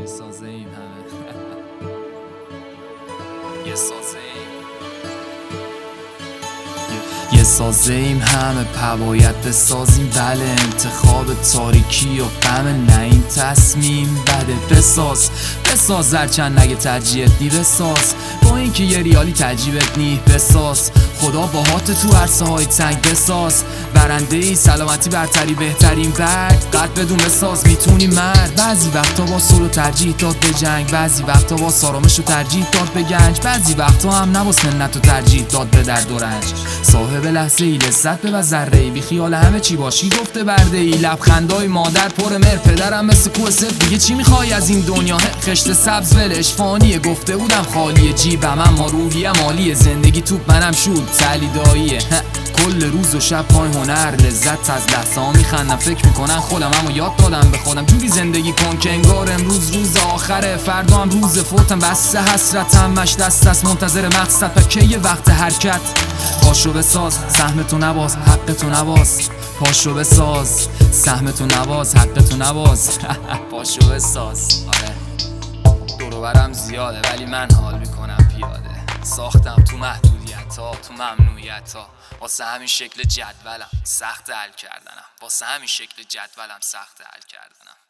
یه سازه ایم همه یه سازه ایم یه سازه ایم همه پباید بسازیم. بله انتخاب تاریکی و غم نه این تصمیم بده. بساز هرچند نگه ترجیحت نی بساز، با اینکه یه ریالی ترجیبت نی بساز. خدا باهات تو عرصه های تنگ بساز. برنده ای سلامتی برتری بهترین برد قد بدون بساز میتونی مرد. بعضی وقتا با سولو ترجیح داد به جنگ، بعضی وقتا با سارامشو ترجیح داد به گنج، بعضی وقتا هم نباس منتو ترجیح داد به درد و رنج. صاحب لحظه ای لذت به و ذره ای، بی خیال همه چی باشی گفته برده ای. لبخندای مادر پر مر، پدرم مثل کوه سفت دیگه چی میخوای از این دنیا؟ خشت سبز ولش فانیه، گفته بودم خالیه جیبم اما روحیم عالیه. زندگی توپ منم شود سلی داییه. کل روز و شب پای هنر لذت از لحظه ها میخندم، فکر میکنم خودم اما یاد دادم به خودم جوری زندگی کن که انگار امروز روز آخره، فردا هم روز فوتم. بس حسرتم مش دست است منتظر مقصد، پکه وقت حرکت. پاشو بساز سهمتو نباز حقتو نباز، پاشو بساز سهمتو نباز حقتو نباز پاشو بساز. آره دور و برم زیاده ولی من حال میکنم پیاده. ساختم تو محدودیت ها تو ممنوعیت ها، واسه همین شکل جدولم سخت حل کردنم، واسه همین شکل جدولم سخت حل کردنم.